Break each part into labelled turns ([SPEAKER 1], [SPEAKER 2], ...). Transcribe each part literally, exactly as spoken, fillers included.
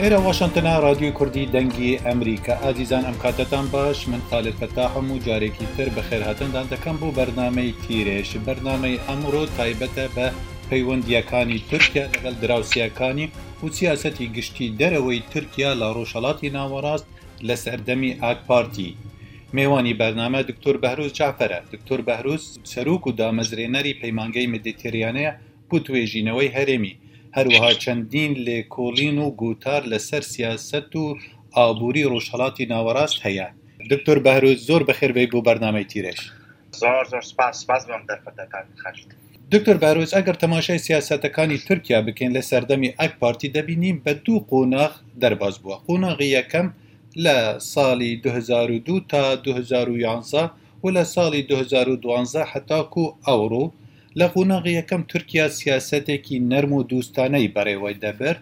[SPEAKER 1] إلى واشنطن راديو كردي دنگی ئەمریکا. ئازیزان ئەم کاتتان باش، من خالد فتاحم و جارێکی تر بەخێر هاتنتان دەکەم بۆ بەرنامەی تیرێش. بەرنامەی ئەمڕۆ تایبەتە بە پەیوەندیەکانی تورکیا لەگەڵ دراوسێکانی و سیاسەتی گشتی دەرەوەی تورکیا لە ڕۆژهەڵاتی ناوەڕاست لە سەردەمی ئاک پارتی. میوانی بەرنامە دکتۆر بەهروز جعفەرە. دکتۆر بەهروز سەرۆک و دامەزرێنەری پەیمانگەی مدیتێرانەیە بۆ توێژینەوەی هەرێمی، هەروەها چەندین لێکۆڵین و گوتار لەسەر سیاسەت و ئابووری ڕۆژهەڵاتی ناوەڕاست هەیە. دکتۆر بەهروز زۆر بەخێربێی بۆ بەرنامەی تیرێش.
[SPEAKER 2] زۆر زۆر سپاس سپاس بۆم دەرفەتەکان خەشت.
[SPEAKER 1] دکتۆر بەهروز، ئەگەر تەماشای سیاسەتەکانی تورکیا بکەین لە سەردەمی ئاک پارتی دەبینیم بە دوو قۆناغ دەرباز بووە. قۆناغی یەکەم لە ساڵی دوو هەزار و دوو تا دوو هەزار و یانزە و لە ساڵی دوو هەزار و دوانزە هەتاکو ئەوڕۆ. لە قۆناغی یەکەم تورکیا سیاسەتێکی نەرم و دووستانەی بەڕێوەی دەبرد،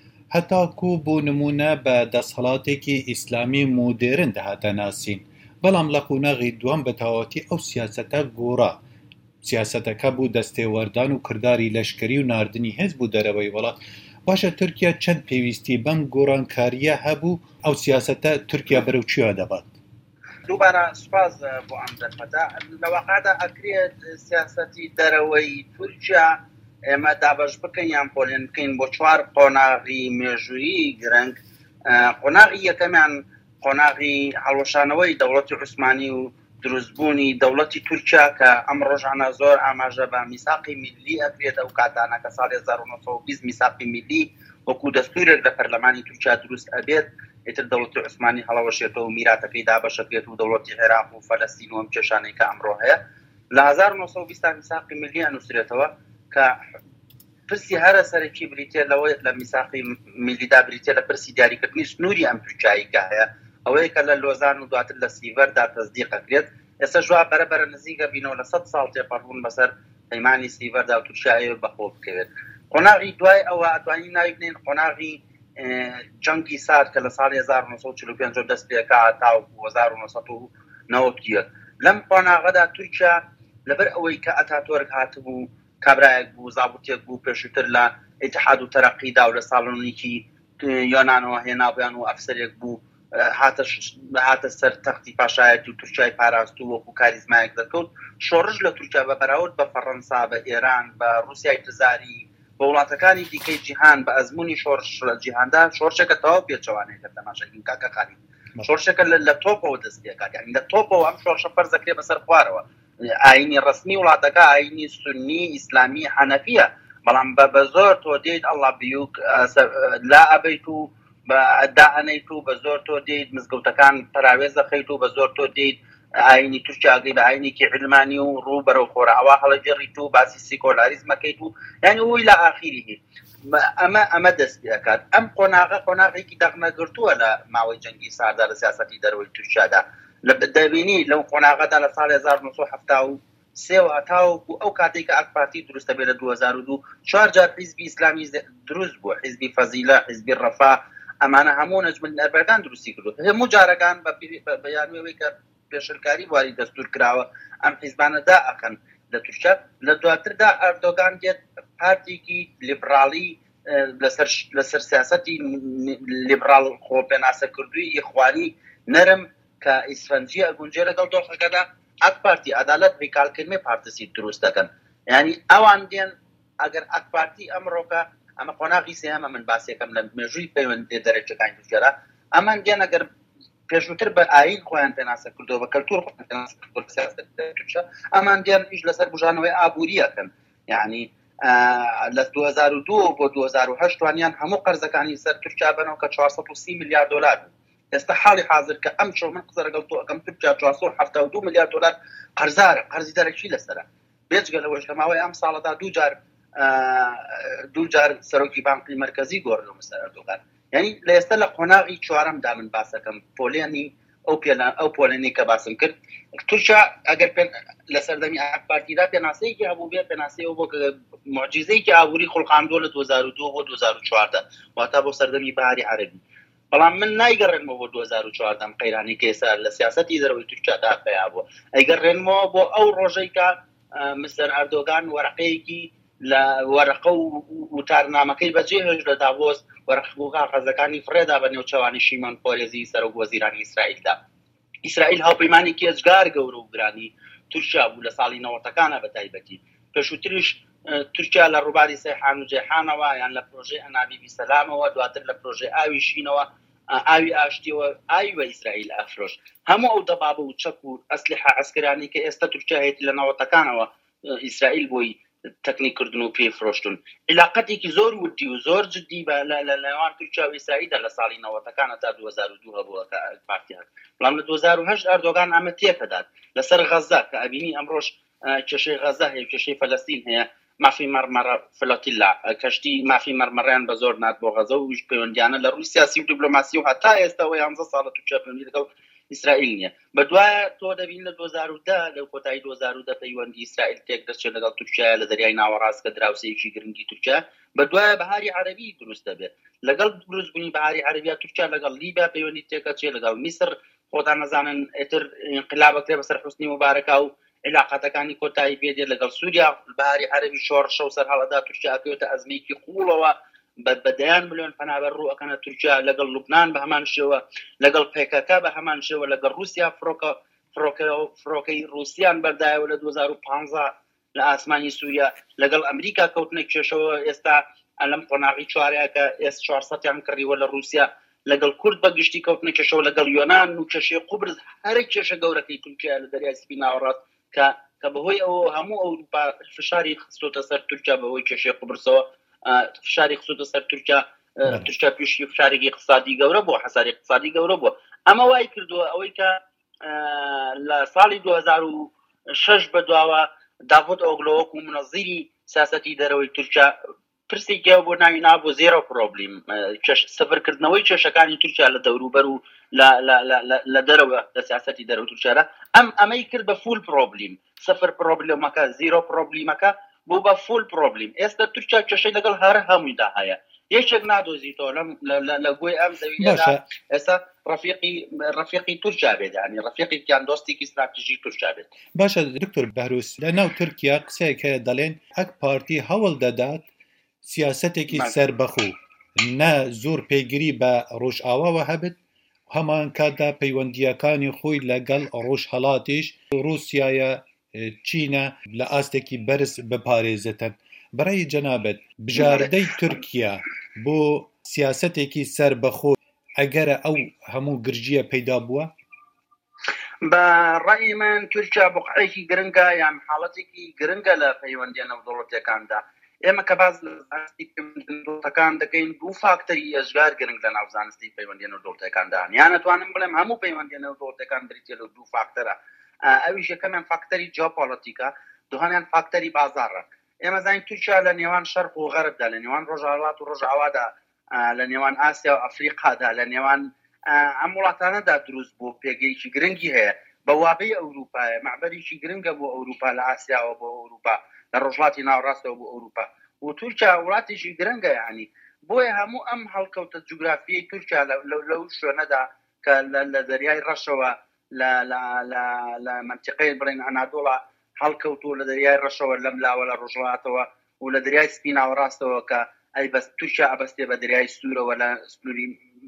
[SPEAKER 1] هەتاکو بۆ نمونە بە دەسەڵاتێکی ئیسلامی مۆدێرن دەهاتە ناسین. بەڵام لە قۆناغی دووەم بە تەواوەتی ئەو سیاسەتە گۆڕا. سیاسەتەکە بوو دەستێوەردان و کرداری لەشکری و ناردنی هێز بوو دەرەوەی وڵات. باشە تورکیا چەند پێویستی بەم گۆڕانکاریە هەبوو؟ ئەو سیاسەتە تورکیا بەرەو چیە دەبات؟
[SPEAKER 2] دووبارە سپاس بۆ ئەم دەرفەتە. لەواقعدا ئەکرێت سیاسەتی دەرەوەی تورکیا ئێمە دابەش بکەین یان پۆلێن بکەین بۆ چوار قۆناغی مێژوویی گرنگ. قۆناغی یەکەمیان قۆناغی هەڵوەشانەوەی دەوڵەتی عوسمانی و دروستبوونی دەوڵەتی تورکیا کە ئەم ڕۆژانە زۆر ئاماژە بە میساقی میلی ئەکرێت. ئەو کاتانە کە ساڵی هەزار و نۆ سەد و بیست میساقی میلی وەکو دەستورێک لە پەرلەمانی تورکیا دروست ئەبێت، ئیتر دەوڵەتی عوسمانی هەڵەوەشێتەوە و میراتەکەی دابەشەکرێت و دەوڵەتی عێراق و فەلەستین و ئەم کێشانەی کە ئەمڕۆ هەیە. لە هەزار و نۆ سەد و بیست میساقی میلی ئەنووسرێتەوە کە پرسی هەرە سەرەکی بریتێ لەوەی لە میساقی میلیدا بریتێ لە پرسی دیاریکردنی سنووری ئەم تورکیایی کە هەیە، ئەوەیە کە لە لۆزان و دواتر لە سیڤەردا تەزدیقەکرێت. ئێستا ژوا بەرەبەرە نزیکە بینەوە لە سەد ساڵ تێپەڕبوون بەسەر پەیمانی سیڤەردا و تورکیا بەخۆ بکەوێت. قۆناغی دوای ئەوە ئەتوانین ناوی بنێن قۆناغی جەنگی سارد کە لە ساڵی هەزار و نۆ سەد و چل و پێنج دەست پێکا تا هەزار و نۆ سەد و نەوەت یەک. لەم قۆناغەدا تورکیا لەبەر ئەوەی کە ئەتاتۆرک هاتبوو کابرایەک بوو، زابوتێک بوو، پێشووتر لە ئیتحاد و تەرەقیدا و لە ساڵۆنیکی یۆنانەوە هێنابیان و ئەفسەرێک بوو، هاتە سەر تەختی پاشایەتی و تورکیای پاراستوو وەکو کاریزمایەک دەکەوت. شۆڕش لە تورکیا بە بەراورد بە فەڕەنسا، بە ئێران، بە رووسیای تزاری، بە وڵاتەکانی دیکەی جیهان بە ئەزمموی شۆڕش لە جیهاندا شۆڕشێکە تەواو پێچەوانەیە کە تەماشاکەین کاکە خالی شۆڕشێکە لە تۆپەوە دەست پێکات، یعنی لە تۆپەوە ئەم شۆڕشە فەرز دەکرێت بەسەر خوارەوە. ئاینی ڕسمی وڵاتەکە ئاینی سونی ئیسلامی حەنەفیە، بەڵام بە زۆر تۆ دێیت ئەڵڵا بیوک لا ئەبەیت و بە دائەنەیت و بە زۆر تۆ دێیت مزگەوتەکان پراوێز دەخەیت و بە زۆر تۆ دێیت ئاینی تورکیاگەی بە ئاینێکی علمانی و ڕوو بەرەو خۆرئاوا هەڵەگێڕیت و باسی سیکۆلاریزمەکەیت و یعنی ئەوی لە ئاخیری ئەمە ئەمە دەست پێکات. ئەم قۆناغە قۆناغێکی دەغنەگرتووە لە ماوەی جەنگی ساردا لە سیاسەتی دەرەوەی تورکیادا. دەبینی لەو قۆناغەدا لە ساڵی هەزار و نۆ سەد و هەفتاد و سێ و هەتاوەکو ئەو کاتێک کە ئاک پارتی دروستە بێت لە دوو هەزار و دوو چوار جار حیزبی ئیسلامی دروست بووە، حیزبی فەزیلە، حیزبی ڕەفا، ئەمانە هەموو نەجمل ئەربەکان دروستی کردو. هەموو جارەکان بە بەیانوێی کە پێشنکاری واری دەستور کراوە ئەم حیزبانە دائەکەن لە تورکیا. لە دواتردا ئەردۆگان دێت پارتێکی لیبراڵی لەسەر سیاسەتی لیبراڵ خۆپێناسەکردووی ئیخوانی نەرم کە ئیسفەنجی ئەگونجێ لەگەڵ دۆخەکەدا ئاک پارتی عەدالەت ڕیکالکردنی پارتسی دروست دەکەن. یعنی ئەوان دێن ئەگەر ئاک پارتی ئەمڕۆکە ئەمە قۆناغی سێهەمە من باسێکم لە مێژووی پەیوەندی دەرەجەکانی تورکیادا، ئەمان دێن ئەگەر پێشووتر بە ئاین خۆیان پێناسە کردەوە بە کەلتور خۆیان پێناسە کردەوە سیاسەت تورکیا، ئەمان دێن ئیش لەسەر بژانەوەی ئابووریەکەن. یعنی لە دوو هەزار و دوو بۆ دوو هەزار و هەشت توانیان هەموو قەرزەکانی سەر تورکیا بنەوە کە چوار سەد و سی میلیارد دۆلار بوو. ئێستا حاڵی حاضر کە ئەم شەو من قسە لەگەڵ تۆ ئەەکەم تورکیا چوار سەد و هەفتاد و دوو میلیارد دۆلار قەرزارە، قەرزی دەرەکی لەسەرە. بێجگە لەوەش لە ماوەی ئەم ساڵەدا دوو جار دوو جار سەرۆکی بانقی مەرکەزی گۆڕیەوە مەسەر ئەردۆغان. یعنی لە ئێستا لە قۆناغی چوارەمدا من باسەکەم پۆلێنی ئەو پێنا ئەو پۆلێنی کە باسم کرد. تورکیا ئەگەر لە سەردەمی ئاک پارتیدا پێناسەیەکی هەبوو بێ، پێناسەیەوە بۆ معجزەیەکی ئابووری خولقاندووە لە دوو هەزار و دوو بۆ دوو هەزار و چواردا واتە بۆ سەردەمی بەهاری عەرەبی. بەڵام من نایگەڕێنمەوە بۆ دوو هەزار و چواردا قەیرانی کە ئێستا لە سیاسەتی دەرەوەی تورکیادا پیا بووە، ئەیگەڕێنمەوە بۆ ئەو ڕۆژەی کە مستەر ئەردۆغان وەرەقەیەکی لە وەرەقە و وتارنامەکەی بەجێهێش لە داڤۆس وەرەقبووغا غەزەکانی فڕێدا بە نێوچەوانی شیمۆن پۆرێزی سەرۆک وەزیرانی ئیسرائیلدا. ئیسرائیل هاوپەیمانی کێزگار گەورە و گرانی تورکیا بوو لە ساڵی نەوەتەکانە بە تایبەتی. پێشووتریش تورکیا لە ڕووباری سەیحان و جێحانەوە یان لە پرۆژەی ئەنابیبی سەلامەوە، دواتر لە پرۆژەی ئاوی شینەوە ئاوی ئاشتیەوە ئاوی بە ئیسرائیل ئافرۆش. هەموو ئەو دەبابە و چەک و ئەسلحە عەسکەرانی کە ئێستا تورکیا هەیەی لە نەوەتەکانەوە ئیسرائیل بۆی تەکنیکردن و پێفرۆشتن. علاقەتێکی زۆر ودی و زۆر جدی بە لە نێوان تورکیا و ئیسرائیلدا لە ساڵی نەوەتەکانە تا دوو هەزار و دوو هەبووە کە پارتیان. بەڵام لە دوو هەزار و هەشت ئەردۆغان ئەمە تێکەدات لەسەر غەزە کە ئەبینی ئەمڕۆژ کێشەی غەزە هەیە، کێشەی فەلەستین هەیە، مافی مەرمەرە فلۆتیلا کەشتی مافی مەرمەڕیان بە زۆر نات بۆ غەزە و پەیوەندیانە لە ڕووی سیاسی و دیپلۆماسی و هەتا ئێستا و یانزە ساڵە تورکیا پەیوەندی لەگەڵ ئیسرائیل نییە. بەدوایە تۆ دەبین لە دوو هەزار و دە لەو کۆتایی دوو هەزار و دە پەیوەندی ئیسرائیل تێک دەچێت لەگەڵ تورکیا لە دەریای ناوەڕاست کە دراوسەیەکی گرنگی تورکیا. بەدوایە بەهاری عەرەبی دروست دەبێت. لەگەڵ دروستبوونی بەهاری عەرەبیا تورکیا لەگەڵ لیبیا پەیوەندی تێکەچێت، لەگەڵ میسر خۆتان نەزانن ئێتر انقلابەکرێ بەسەر حوسنی مبارەکە و علاقەتەکانی کۆتایی پێدێت، لەگەڵ سووریا بەهاری عەرەبی شۆڕشە و سەرهەڵەدا تورکیا ئەکەوێتە ئەزمەیەکی قوڵەوە بەدەیان ملیۆن پەنابەر ڕوو ئەکەنە تورکیا، لەگەڵ لوبنان بە هەمان شێوە، لەگەڵ پێکەکە بە هەمان شێوە، لەگەڵ رووسیا فڕۆکە فڕۆکەی رووسیان بەردایەوە لە دوو هەزار و پانزە لە ئاسمانی سووریا، لەگەڵ ئەمریکا کەوتنە کێشەوە ئێستا لەم قۆناغی چوارەیە کە ئێس چوارسەدیان کڕیوە لە رووسیا، لەگەڵ کورد بە گشتی کەوتنە کێشەوە، لەگەڵ یۆنان و کێشەی قوبرس، هەرێک کێشە گەورەکەی تورکیا لە دەریای سپی ناوەڕاست کە کە بەهۆی ئەوە هەموو ئەوروپا فشاری خستۆتە سەر تورکیا، بەهۆی کێشەی قوبرسەوە فشاری خستۆتە سەر تورکیا. تورکیا پێشی فشارێکی اقتصادی گەورە بووە، حەساری اقتصادی گەورە بووە. ئەمە وای کردووە ئەوەی کە لە ساڵی دوو هەزار و شەش بەدواوە داڤۆت ئۆگلۆوەک و منەزیری سیاسەتی دەرەوەی تورکیا پرسێکیە بۆ ناوی نابوو زێرۆ پرۆبلیم، سەفرکردنەوەی کێشەکانی تورکیا لە دەوروبەر و لە دەرەوە لە سیاسەتی دەرەوە تورکیادا ئەم ئەمەی کرد بە فول پرۆبلیم، سەفر پرۆبلێمەکە زیرۆ پرۆبلیمەکە بۆ بە فول پرۆبلیم. ئێستا تورکیا کێشەی لەگەڵ هەر هەموویدا هەیە، یەکێک نادۆزیتەوە لە گوێی ئەم زەویەدا ئێستا ڕەفیقی ڕەفیقی تورکیا بێت، یعنی ڕەفیقێکیان دۆستێکی استراتیژیک تورکیا بێت.
[SPEAKER 1] باشە دکتۆر بەهروس، لە ناو تورکیا قسەیەک هەیە دەڵێن ئەک پارتی هەوڵ دەدات سیاسەتێکی سەربەخۆ نە زۆر پێگیری بە ڕۆژئاواوە هەبێت، هەمان کاتدا پەیوەندیەکانی خۆی لەگەڵ ڕۆژهەڵاتیش رووسیایە چینە لە ئاستێکی بەرز بپارێزێتن. بەڕێی جەنابەت بژاردەی تورکیا بۆ سیاسەتێکی سەربەخۆ ئەگەرە ئەو هەموو گرژیە پەیدا بووە؟
[SPEAKER 2] بە ڕای من تورکیا بوقعەیەکی گرنگە یان حاڵەتێکی گرنگە لە پەیوەندیە نێودەوڵەتیەکاندا. ئێمە کە باز لە زانستی پەیوەندیەکان دەکەین دوو فاکتەری ئەژگار گرنگ لە ناو زانستی پەیوەندیە نێودەوڵەتیەکاندا، یان ئەتوانم بڵێم هەموو پەیوەندیە نێودەوڵەتیەکان بریتە لە دوو فاکتەرە. ئەویش یەکەمیان فاکتەری جیۆپۆلیتیکە، دووهەمیان فاکتەری بازاڕە. ئێمە زانین تورکیا لە نێوان شەرق و غەربدا، لە نێوان ڕۆژهەڵات و ڕۆژئاوادا، لە نێوان ئاسیا و ئەفریقادا، لە نێوان ئەم وڵاتانەدا دروست بوو، پێگەیەکی گرنگی هەیە بە وابەی ئەوروپایە، معبەریکی گرنگە بۆ ئەوروپا لە ئاسیاوە بۆ ئەوروپا، لە ڕۆژهەڵاتی ناوەڕاستەوە بۆ ئەوروپا، و تورکیا وڵاتێکی گرنگە. یعنی بۆیە هەموو ئەم هەڵکەوتە جوگرافیەی تورکیا لەو شوێنەدا کە لە دەریای ڕەشەوە لە منتیقەی بڵێن ئەنادۆڵا هەڵکەوتووە، لە دەریای ڕەشەوە لەم لاوە لە ڕۆژهەڵاتەوە و لە دەریای سپی ناوەڕاستەوە کە ئەی بەس تورکیا ئەبەستێ بە دەریای سوورەوە لە سنووری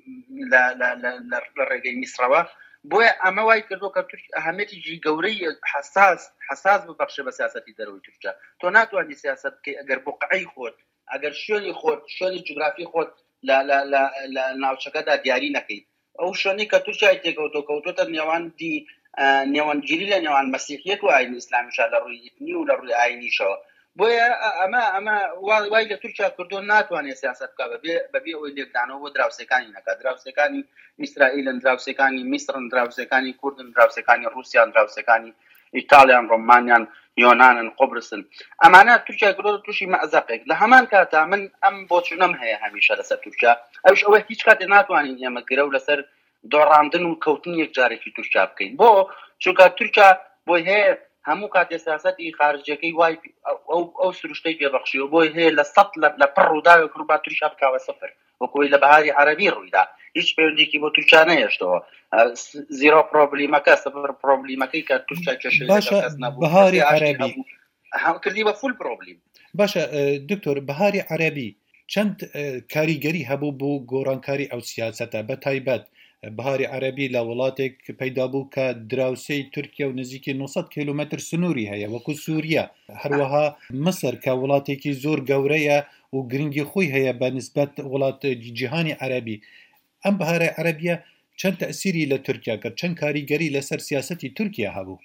[SPEAKER 2] لە ڕێگەی میسرەوە. بۆیە ئەمە وای کردو کە ئەهەمیەتێکی گەورەی حساس حساس ببەخشێ بە سیاسەتی دەرەوەی تورکیا. تۆ ناتوانانی سیاسەت بکەی ئەگەر بوقعەی خۆت، ئەگەر شوێنی خۆت، شوێنی جوگرافی خۆت لە ناوچەکەدا دیاری نەکەی. ئەو شوێنی کە تورکیای تێکەوتۆ کەوتۆتە نێوان دی نێوانگیری لە نێوان مەسیحیەت و ئاینی ئیسلامیشا لە ڕووی ئیتنی و لە ڕووی ئاینیشەوە. بۆیە ئەمە ئەمە وای لە تورکیا کردو ناتوانێت سیاست بکە بەبێ ئەوەی لێکدانەوە بۆ دراوسەکانی نەکات. دراوسەکانی ئیسرائیلن، دراوسەکانی میسرن، دراوسەکانی کوردن، دراوسەکانی رووسیان، دراوسەکانی ئیتالیان، ڕۆمانیان، یۆنانن، قوبرسن. ئەمانە تورکیا کردو تووشی مەعزەقێک. لە هەمان کاتا من ئەم بۆچوونەم هەیە هەمیشە لەسەر تورکیا، ئەوش ئەوە هیچ کاتێ ناتوانین ئێمە گرە و لەسەر دۆڕاندن و کەوتن یەکجارێکی تورکیا بکەین. بۆ چونکە تورکیا بۆی هەیە هەموو کاتێ سیاسەتی خارجیەکەی وای ئەو سروشتەی پێبەخشیوە، بۆی هەیە لە سەد لە پڕ ڕووداوێک ڕووبا تورکیا بکاوە سەفر، وەکوی لە بەهاری عەرەبی ڕوویدا. هیچ پەیوەندێکی بۆ تورکیا نەهێشتەوە. زیرۆ پرۆبلیمەکە، سەفر پرۆبلیمەکەی کە تورکیا کێشەی
[SPEAKER 1] بەهاری عەرەبی
[SPEAKER 2] هەم کردی بە فول پرۆبلیم.
[SPEAKER 1] باشە دکتۆر بەهاری عەرەبی چەند کاریگەری هەبوو بۆ گۆڕانکاری ئەو سیاسەتە بە تایبەت بەهاری عەرەبی لە وڵاتێک پەیدا بوو کە دراوسەی تورکیا و نزیکی نۆسەد کیلومتر سنووری هەیە وەکو سووریا، هەروەها مسر کە وڵاتێکی زۆر گەورەیە و گرنگی خۆی هەیە بە نسبەت وڵات جیهانی عەرەبی. ئەم بەهارە عەرەبیە چەند تەئسیری لە تورکیا کرد، چەند کاریگەری لەسەر سیاسەتی تورکیا هەبوو؟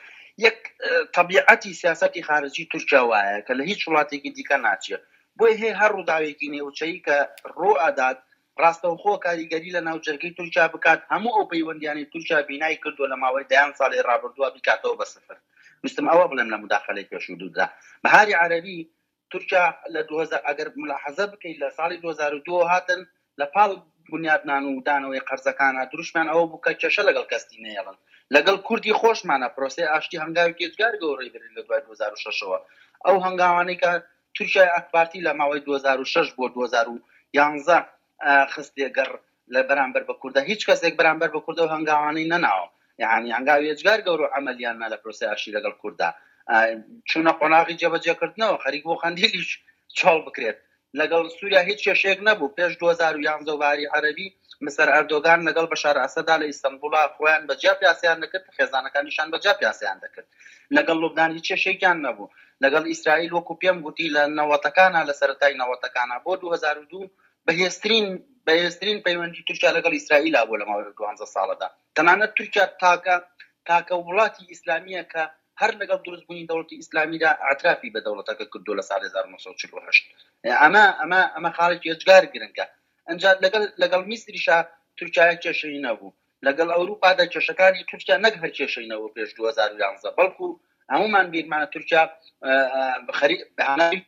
[SPEAKER 2] یەک طبیعەتی سیاسەتی خارجی تورکیا وایە کە لە هیچ وڵاتێکی دیکە ناچێت، بۆی هەیە هەر ڕووداوێکی نێوچەیی کە ڕۆ ئەدات ڕاستەوخۆ کاریگەری لە ناوجەرگەی تورکیا بکات، هەموو ئەو پەیوەندیانی تورکیا بینای کردووە لە ماوەی دەیان ساڵی ڕابردووە بکاتەوە بە سفر. ویستم ئەوە بڵێم لە مداخەلەی پێشوودوودا بەهاری عەرەبی تورکیا لە ئەگەر ملاحەزە بکەیت لە ساڵی دوو هەزار و دوو هاتن لە پاڵ بنیادنان و دانەوەی قەرزەکانە دروشمان ئەوە بوو کە کێشە لەگەڵ کەستی نێڵن، لەگەڵ کوردی خۆشمانە پرۆسەی ئاشتی هەنگاوی کێچگار گەورەی بری لە دوای دوو هەزار و شەشەوە. ئەو هەنگاوانەی کە تورکیای ئەکبارتی لە ماوەی دوو هەزار و شەش بۆ دوو هەزار و یانزە خستێگەر لە بەرامبەر بە کوردە، هیچ کەسێک بەرامبەر بە کوردە و هەنگاوانەی نەناوە، یعنی هەنگاوی ئێجگار گەورە عەمەلیانە لە پرۆسەی ئاشتی لەگەڵ کوردە چوونە قۆناغی جێبەجێکردنەوە خەریک بۆ خەندیلیش چاڵ بکرێت. لەگەڵ سووریا هیچ کێشەیەک نەبوو. پێش دوو هەزار و یانزە و بەهاری عەرەبی مسەر ئەردۆگان لەگەڵ بەشار ئەسەدا لە ئیستانبوڵا خۆیان بەجیا پیاسیان دەکرد، خێزانەکانیشان بەجیا پیاسیان دەکرد. لەگەڵ لوبنان هیچ کێشەیەکیان نەبوو. لەگەڵ ئیسرائیل وەکو پێم گوتی لە نەوەتەکانە لە سەرەتای نەوەتەکانە بۆ دوو هەزار و دوو بەهێزترین بەهێزترین پەیوەندی تورکیا لەگەڵ ئیسرائیلە بوو لە ماوەی دوانزە ساڵەدا. تەنانەت تورکیا تاکە تاکە وڵاتی ئیسلامیە کە هەر لەگەڵ دروستبوونی دەوڵەتی ئیسلامیدا ئاعترافی بە دەوڵەتەکە کردو لە ساڵی هەزار و نۆ سەد و چل و هەشت. ئەمە ئەمە ئەمە خاڵێکی ئێجگار گرنگە. ئەنجا لەگەڵ لەگەڵ میسریشا تورکیا کێشەی نەبوو، لەگەڵ ئەوروپادا کێشەکانی تورکیا نەک هەر کێشەی نەبوو پێش دوو هەزار و یانزە، بەڵکو هەمومان بیرمانە تورکیا خەریک بەهانەی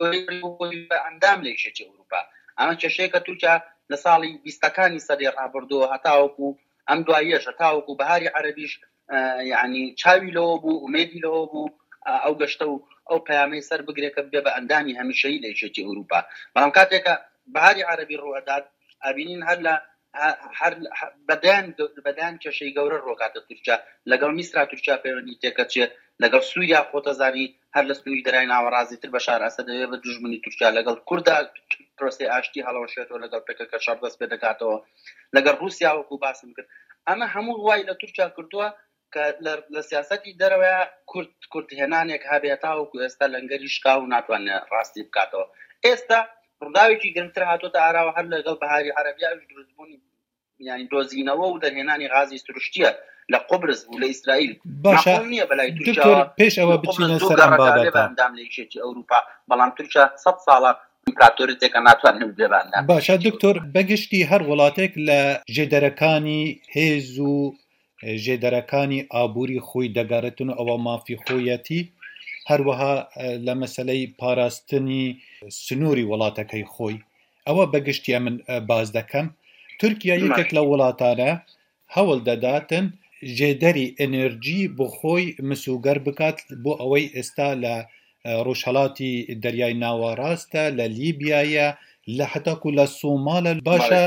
[SPEAKER 2] بە ئەندام لە یەکێتی ئەوروپا. ئەمە کێشەیە کە تورکیا لە ساڵی بیستەکانی سەدەی ڕابردووە هەتاوەکو ئەم دواییەش هەتاوەکو بەهاری عەرەبیش یعنی چاوی لەوە بوو، ئومێدی لەوە بوو ئەو گەشتە و ئەو پەیامەی سەر بگرێکە بێ بە ئەندامی هەمیشەیی لە یەکێتی ئەوروپا. بەڵام کاتێکە بەهاری عەرەبی ڕوئەدات ئابینین هەر لە هەر بەدان بەدان کێشەی گەورە ڕۆکاتە تورکیا. لەگەڵ میسرا تورکیا پەیوەندی تێکەچێت، لەگەڵ سووریا خۆتەزانی هەر لە سنووری دەرای ناوەڕازی تر بەشار ئەسەد دەوێت بە دوژمنی تورکیا، لەگەڵ کووردا پرۆسەی ئاشتی هەڵەوەشێتەوە، لەگەڵ پێکەکە شەڕ دەست پێ دەکاتەوە، لەگەڵ رووسیا وەکو باسم کرد. ئەمە هەموو وای لە تورکیا کردووە کە لە سیاسەتی دەرەوەیە کورد کورتهێنانێک هەبێتاوەکو ئێستا لەنگەری شکا و ناتوانێت ڕاستی بکاتەوە. ئێستا ڕووداوێکی گرنگتر هاتۆتە ئاراوە هەر لەگەڵ بەهاری عەرەبیە دروستبوونی یعنی دۆزینەوە و دەرهێنانی غازی سروشتیە لە قوبرس و لە ئیسرائیل.
[SPEAKER 1] باشە
[SPEAKER 2] نییە بەلای تورکیا
[SPEAKER 1] پێش ئەوە بچینە سەر ئەم بابەتە
[SPEAKER 2] ئەندام لە یەکێتی ئەوروپا، بەڵام تورکیا سەد ساڵە ئیمپراتۆریەتێکە ناتوانێت بێباندام.
[SPEAKER 1] باشە دکتۆر بەگشتی هەر وڵاتێک لە ژێدەرەکانی هێز و ژێدەرەکانی ئابووری خۆی دەگەڕێتن و ئەوە مافی خۆیەتی، هەروەها لە مەسەلەی پاراستنی سنووری وڵاتەکەی خۆی. ئەوە بەگشتیە من باز دەکەم. تورکیا یەکێک لە وڵاتانە هەوڵ دەداتن ژێدەری ئەنێرجی بۆ خۆی مسوگەر بکات بۆ ئەوەی ئێستا لە ڕۆژهەڵاتی دەریای ناوەڕاستە، لە لیبیایە، لە حتاکو لە سۆمالە. باشە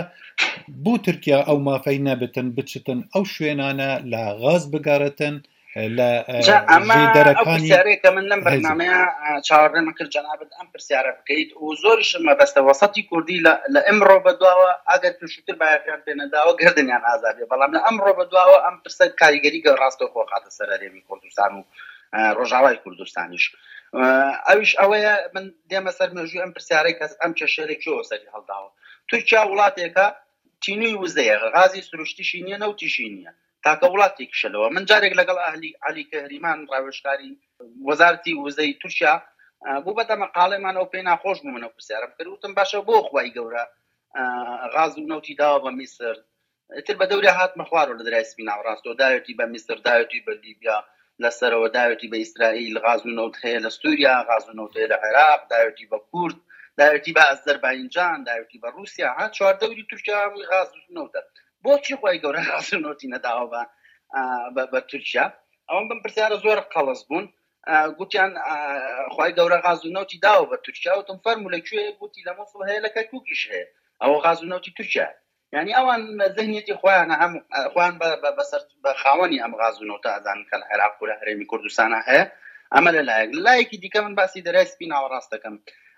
[SPEAKER 1] بۆ تورکیا ئەو مافەی نەبتن بچتن ئەو شوێنانە لە غاز بگەڕێتن لە ژێدەرەکانی
[SPEAKER 2] کە من لەم بەرنامەیە چاوەڕێمە کرد جەنابەت ئەم پرسیارە بکەیت و زۆریشم مەبەستە وەسەتی کوردی لە ئەمڕۆ بەدواوە ئەگەر پێشووتر بایەخیان پێنەداوە گردنیان ئازادێ، بەڵام لە ئەمڕۆ بەدواوە ئەم پرسە کاریگەری گە ڕاستەوخۆ خاتە سەر هەرێمی کوردستان و ڕۆژاوای کوردستانیش. ئەویش ئەوەیە من دێمە سەر مێژووی ئەم پرسیارەی کە ئەم کێشەیەکیەوە سەری هەڵداوە. تورکیا وڵاتێکە تینووی وزەیە، غازی سروشتیشی نییە، نەوتیشی نییە، تاکە وڵاتێکی شەلەوە. من جارێک لەگەڵ ئەهلی عەلی کەهریمان ڕاوێژکاری وەزارەتی وزەی تورکیا بوو بەدە مەقاڵێمان ئەو پێی ناخۆش بوو منەوە پرسیارە بکرد، وتم باشە بۆ خوای گەورە غاز و نەوتی داوە بە میسر، تر بە دەورە هاتمە خوارەوە لە دەرای سپی ناوەڕاستەوە، داوێتی بە میسر، داوێتی بە لیبیا لەسەرەوە، داوێتی بە ئیسرائیل، غاز و نەوت هەیە لە سووریا، غاز و نەوت هەیە لە عێراق، داوێتی بە کورد، داوێتی بە ئەزەربایجان، داوێتی بە رووسیا، هات چوار دەوری تورکیا هەمووی غاز و نەوتە. بۆچی خوای گەورە غاز و نەوتی نەداوە بە بە تورکیا؟ ئەوم بم پرسیارە زۆر قەڵس بوون، گوتیان خوای گەورە غاز و نەوتی داوە بە تورکیا، وتم فەرموو لەکوێ؟ گوتی لە مۆسڵ هەیە، لە کەرکووکیش هەیە، ئەوە غاز و نەوتی تورکیا. یعنی ئەوان ذهنیەتی خۆیانە هەم خۆیان بە خاوەنی ئەم غاز و نەوتە ئەزانن کە لە عێراق و لە هەرێمی کوردستانە هەیە. ئەمە لەلایەک. لایەکی دیکە من باسی دەرای سپی ناوەڕاست دەکەم.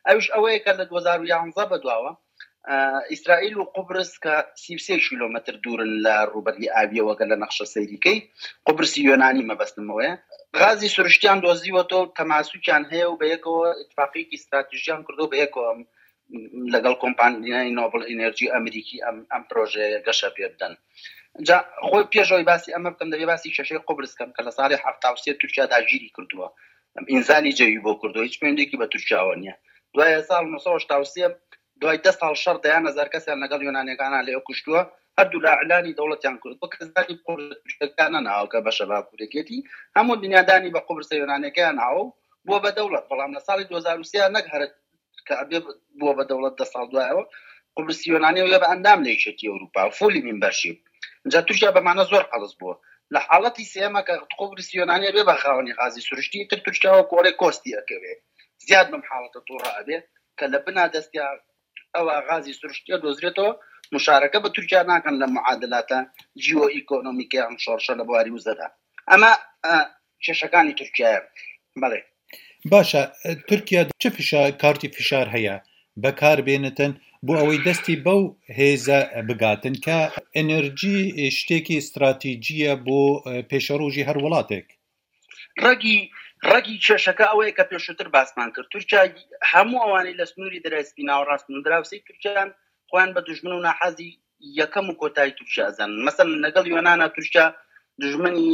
[SPEAKER 2] ئەوش ئەوەیە کە لە دوو هەزار و یانزە بەدواوە ئیسرائیل و قوبرس کە سی و سێ کیلۆمەتر دوورن لە ڕوبەری ئاویەوەگە لە نەخشە سەیریکەی قوبرسی یۆنانی مەبەستمەوەیە غازی سروشتیان دۆزیوەتەوە تەماسوکیان هەیە و بەیەکەوە اتفاقیەکی استراتیژیان کردو بەیەکەوە لەگەڵ کۆمپانیای نۆبل ئینەرژی ئەمریکی ئەم پرۆژەیە گەشە پێ بدەن جا خۆی پێشەوەی باسی ئەمە بکەم دەبێ باسی شەشەی قوبرس کەم کە لە ساڵی هەفتاد و سێ تورکیا داگیری کردووە ئینزانی جەوی بۆ کردو هیچ پەیوەندێکی بە تورکیاوە نییە دوای ساڵ نۆ سەد و هەشتا و سێ دوای دە ساڵ شەڕ دەیان هەزار کەسیان لەگەڵ یۆنانیەکانە لێ کوشتووە هەردوو لە ئەعلانی دەوڵەتیان کرد بۆ کەسانی قوبرسەکانە ناوە کە بەشە باکوورێکێتی هەموو دنیادانی بە قوبرسە یۆنانیەکەیان ناوە بۆ بە دەوڵەت بەڵام لە ساڵی دوو هەزار و سێ نەک هەر کە ئەبێ بۆ بە دەوڵەت دە ساڵ دوایەوە قوبرسی یۆنانی وێ بە ئەندام لە یەکێتی ئەوروپا فولی ممبەرشیپ اینجا تورکیا بەمانە زۆر قەڵس بووە لە حاڵەتی سێمە کە قوبرسی یۆنانیە بێ بە خاوەنی غازی سروشتی تر تورکیاوە کۆڵێ کۆستی ئەکەوێ زیاد بەم حاڵەتە تووڕە ئەبێ کە لە بنا دەستیا ئەوە غازی سروشتیە دۆزرێتەوە مشارەکە بە تورکیا ناکەن لە معادلاتە جیۆ ئیکۆنۆمیکە ئەم شۆڕشە لە بواری وزەدا ئەمە کێشەکانی تورکیایە بەڵێ
[SPEAKER 1] باشە تورکیا چه فشار کارتی فشار هەیە بەکاربێنێتن بۆ ئەوەی دەستی بەو هێزە بگاتن کە ئەنەرژی شتێکی استراتیجیە بۆ پێشەڕۆژی هەر وڵاتێک
[SPEAKER 2] ڕەگی ڕەگی کێشەکە ئەوەیە کە پێشووتر باسمان کرد تورکیا هەموو ئەوانەی لە سنووری دەرەسپی ناوەڕاست و دراوسەی تورکیان خۆیان بە دوژمن و ناحەزی یەکەم و کۆتایی تورکیا ئەزانن مەسەڵەن لەگەڵ یۆنانە تورکیا دژمنی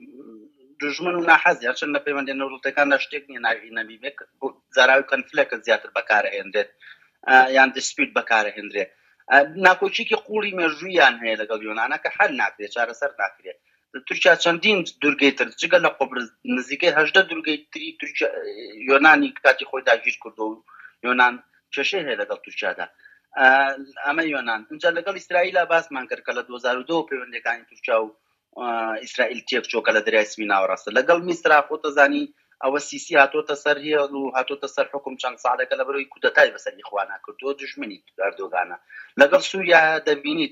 [SPEAKER 2] دژمن و ناحەزی هەرچەند لە پەیوەندی نەوروڵەتەکاندا شتێک نییە ناوی نەبیبێت زاراوی کەنفلێکە زیاتر بەکارهێنرێت یان دیسپیوت بەکارهێنرێت ناکۆچێکی قوڵی مێژوویان هەیە لەگەڵ یۆنانە کە حەل ناکرێت چارەسەر ناکرێت تورکیا چەندین دوورگەیتر جگە لە قوبرس نزیکەی هەژدە دوورگەی تری یۆنانی کاتی خۆی داگیر کردو و یۆنان کێشەی هەیە لەگەڵ تورکیادا ئەمە یۆنان اینجا لەگەڵ ئیسرائیلە باسمان کرد کە لە دوو هەزار و دو پەیوەندیەکانی تورکیا و ئیسرائیل تێکچۆکە لە دەریای سپی ناوەڕاستە لەگەڵ میسرا خۆتە زانی ئەوە سیسی هاتۆتە سەر هێڵ و هاتۆتە سەر حکم چەند ساڵێکە لە بەرەوەی کودەتای بەسەری خوانا کردووە دژمنی ئەردۆغانە لەگەڵ سووریا دەبینیت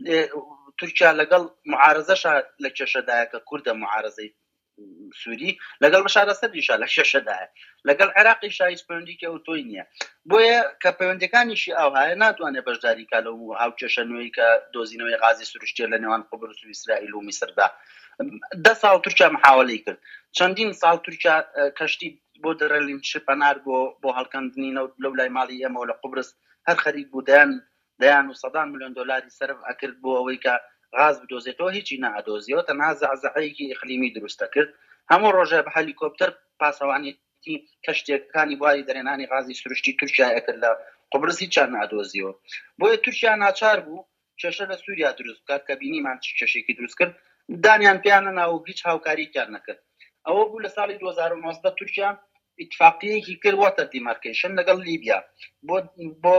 [SPEAKER 2] تورکیا لەگەڵ معارەزەشە لە کێشەدایە کە کوردە معارەزەی سووری لەگەڵ بەشار ئەسەدیشە لە کێشەدایە لەگەڵ عێراقیشا هیچ پەیوەندی کەوتۆی نییە بۆیە کە پەیوەندەکانیشی ئەو هەیە ناتوانێت بەشداری کە لەو هاو کێشە نوێی کە دۆزینەوەی غازی سروشتیە لە نێوان قوبرس و ئیسرائیل و میسردا دە ساڵ تورکیا محاوەلەی کرد چەندین ساڵ تورکیا کەشتی بۆ دەرەلین شپەنار بۆ بۆ هەڵکەندنی لەو لای ماڵی ئێمەوە لە قوبرس هەر خەریک بوو دەیان دەیان و سەدان ملیۆن دۆلاری سەرف ئەکرد بۆ ئەوەی کە غاز بدۆزێتەوە هیچی نەئەدۆزیەوە تەنها زەعزەعەیەکی ئیقلیمی دروستە کرد هەموو ڕۆژە بە هەلیکۆپتەر پاسەوانێتی کەشتێکەکانی بواری دەرێنانی غازی سروشتی تورکیا ئەکرد لە قوبرس هیچیان نەئەدۆزیەوە بۆیە تورکیا ناچار بوو کێشە لە سووریا دروست بکات کە بینیمان چ کێشێکی دروست کرد دانیان پیانە ناو هیچ هاوکارییان نەکرد ئەوە بوو لە ساڵی دوو هەزار و نۆزدە تورکیا اتفاقیەکی کرد واتە دیمارکیشن لەگەڵ لیبیا بۆ بۆ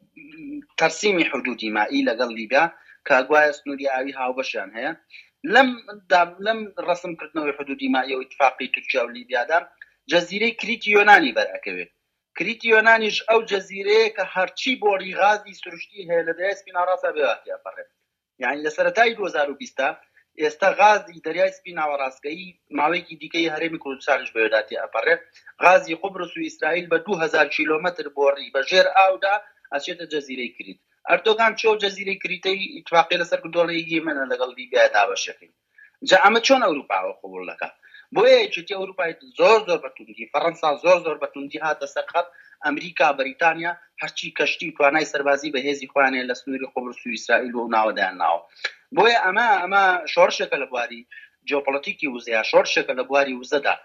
[SPEAKER 2] تەرسیمی حدودی مائی لەگەڵ لیبیا کە گوایە سنووری ئاوی هاوبەشیان هەیە لەم لەم ڕسمکردنەوەی حدودی مائی و اتفاقی تورکیا و لیبیادا جەزیرەی کریتی یۆنانی بەرئەکەوێت کریتی یۆنانیش ئەو جەزیرەیە کە هەرچی بۆری غازی سروشتی هەیە لە دەریای سپی ناوەڕاستە بێهاتە ئەپەڕێت یعنی لە سەرەتای دوو هەزار و بیست ئێستا غازی دەریای سپی ناوەڕاستکەی ماوەیەکی دیکەی هەرێمی کوردستانیش بەوێداتی ئەپەڕێت غازی قوبرس و ئیسرائیل بە دوو هەزار کیلۆمەتر بۆڕی بەژێر ئاودا ئەچێتە جەزیرەی کریت ئەردۆغان چۆ جەزیرەی کریتەی اتفاقی لەسەر کردوڵی یێمەنە لەگەڵ لیبیادا بەشەکەی جا ئەمە چۆن ئەوروپاوە قبوڵ دەکات بۆیە یەکێتی ئەوروپای زۆر زۆر بەتوندی فەڕەنسا زۆر زۆر بەتوندی هاتە سەر خەت ئەمریکا بەریتانیا هەرچی کەشتی توانای سەربازی بەهێزی خۆیانێ لە سنووری قوبرس و ئیسرائیل و ناوەدایان ناوە بۆیە ئەمە ئەمە شۆڕشێکە لە بواری جیۆپۆلیتیکی وزەیە شۆڕشێکە لە بواری وزەدا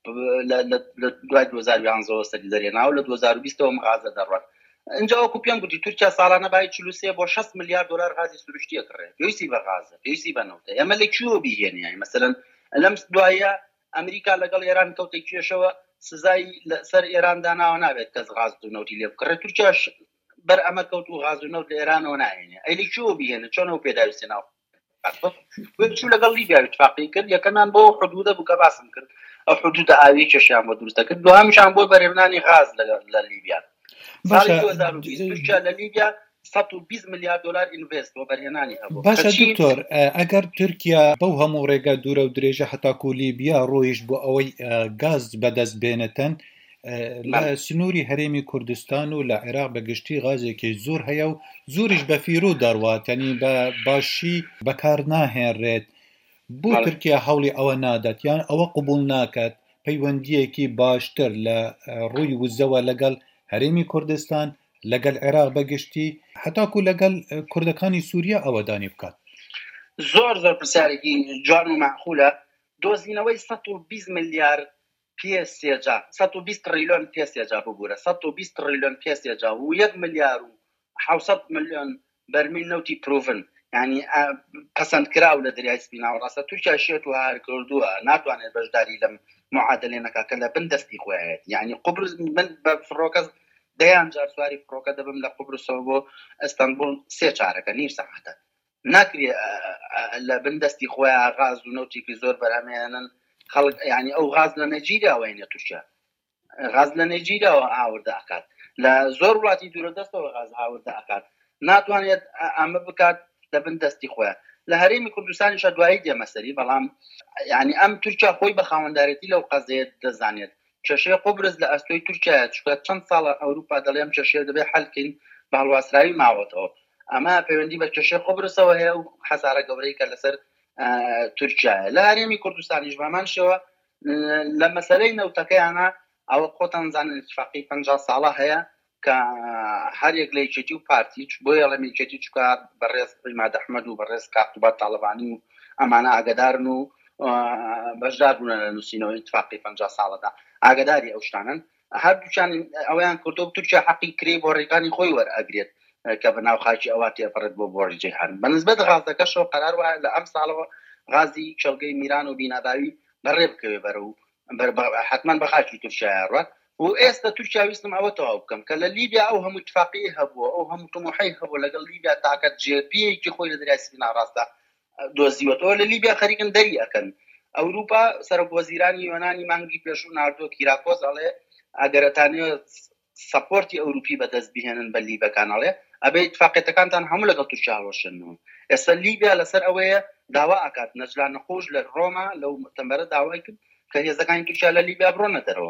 [SPEAKER 2] لە دوای دوو هەزار و یانزە سەری دەرێناوە لە دوو هەزار و بیستەوە مغازە دەڕات اینجا وەکو پێم گوتی تورکیا ساڵانە بای چل و سێ بۆ شەست ملیار دلار غازی سروشتیە کڕێت پێویستی بە غازە پێویستی بە نەوتە ئەمە لەکوێوە بیهێنیان مەسەلەن لەم دوایە ئەمریکا لەگەڵ ئێران کەوتە کێشەوە سزای سەر ئێران داناوە نابێت کەس غاز و نەوتی لێ بکڕێت تورکیاش بەر ئەمە کەوت و غاز و نەوت لە ئێرانەوە ناهێنێ ئەی لەکوێوە بیهێنێت چۆن ئەو پێداویستێناوە چوو لەگەڵ لیبیا اتفاقی کرد یەکەمان بۆ حدودە بوو کە باسم کرد ئەو حدودە ئاوی کێشیان بۆ دروستە کرد دوهەمیشان بۆ بەرهێنانی غاز لە لیبیا ساڵی دوو هەزار و بیست تورکیا لە لیبیا سەد و بیست ملیار دلار ئینڤست بۆ بەرهێنانی هەبوو
[SPEAKER 1] باشە دکتۆر ئەگەر تورکیا بەو هەموو ڕێگە دوورە و درێژە هەتاکو لیبیا ڕۆیشت بۆ ئەوەی گاز بەدەست بێنێتن لە سنووری هەرێمی کوردستان و لە عێراق بەگشتی غازێکی زۆر هەیە و زۆریش بە فیرو دەڕواتنی بە باشی بەکار ناهێنرێت بۆ تورکیا هەوڵی ئەوە نادات یان ئەوە قبول ناکات پەیوەندیەکی باشتر لە ڕووی وزەوە لەگەڵ هەرێمی کوردستان لەگەڵ عێراق بەگشتی هەتاکو لەگەڵ کوردەکانی سووریا ئەوەدانی بکات.
[SPEAKER 2] زۆر زۆر پرسیارێکی جوان و معقولە. دۆزینەوەی سەد و بیست ملیار پێسێجا سەد و بیست تریلیۆن پێسێجا ببوورە سەد و بیست تریلیۆن پێسێجا و یەک ملیار و حوسەد ملیۆن بەرمیل نەوتی پرۆڤن یعنی پەسەندکراو لە دەریای سپیناوە ڕاستە تورکیا شێت و هار کردووە ناتوانێت بەشداری لەم معادلێ نەکا کە لە بن دەستی خۆیەت یعنی قوبرس من بە فڕۆکە دەیان جار سواری فڕۆکە دەبم لە قوبرسەوە بۆ ئەستانبول سێ چارەکە نیر سەعاتە ناکرێ لە بن دەستی خۆیان غاز و نەوتێکی زۆر بەرهەمێنن خەڵک یعنی ئەو غاز لە نەیجیریاوە هێنێ تورکیا غاز لە نەیجیریاوە ئاوردە ئەکات لە زۆر وڵاتی دوورەدەستەوە غاز ئاوردە ئەکات ناتوانێت ئەمە بکات لە بن دەستی خۆیان لە هەرێمی کوردستانیشە دوایی دێمەسەری بەڵام یعنی ئەم تورکیا خۆی بە خاوەندارەتی لەو قەزەیە دەزانێت کێشەی قوبرس لە ئەستۆی تورکیایە چونکە چەند ساڵە ئەوروپا دەڵێم کێشەیە دەبێت حەلکەین بە هەڵواسراوی ماوەتەوە ئەمە پەیوەندی بە کێشەی قوبرسەوە هەیە و حەسارە گەورەی کە لەسەر تورکیایە لە هەرێمی کوردستانیش بەمان شێوە لە مەسەلەی نەوتەکەیانە ئەوە خۆتان زانن اتفاقی پەنجا ساڵە هەیە کە هەر یەک لە یەکێتی و پارتی بۆیە لە یەکێتی چکە بەڕێز عیماد ئەحمەد و بەڕێز کاقوبات تاڵبانی و ئەمانە ئاگدارن و بەشدار بوون لە نووسینەوەی اتفاقی پەنجا ساڵەدا ئاگداری ئەو شتانن هەردووچان ئەویان کردو تورکیا حەقی کرێ بۆ ڕێگانی خۆی وەرئەگرێت کە بەناو خاکی ئەوە تێپەڕێت بۆ بۆ ڕێجێهان بەنسبەت غازەکەشەوە قەرار وایە لە ئەم ساڵەوە غازی کێڵگەی میران و بیناداوی بەڕێ بکەوێ بەرەو حتما بە خاکی تورکیا ڕات و ئێستا تورکیا ویستم ئەوە تەواو بکەم کە لە لیبیا ئەو هەموو اتفاقی هەبووە ئەو هەموو تموحی هەبوو لەگەڵ لیبیا تاکە جێپیەکی خۆی لە دەریای سپینا ڕاستە دۆزیوەتەوە لە لیبیا خەریکن دەری ئەکەن ئەوروپا سەرۆکوەزیرانی یۆنانی مانگی پێشوو ناردۆ کیراکۆس ئەڵێ ئەگەرەتانێ سەپۆرتی ئەوروپی بەدەست بهێنن بە لیبەکان ئەڵێ ئەبێ اتفاقیەتەکانتان هەموو لەگەڵ تورکیا هەڵەشێنەوە ئێستا لیبیا لەسەر ئەوەیە داوا ئەکات نەجلا نەخۆش لە ڕۆما لەو مؤتەمەرە داوای کرد کە هێزەکانی تورکیا لە لیبیا بڕۆنە دەرەوە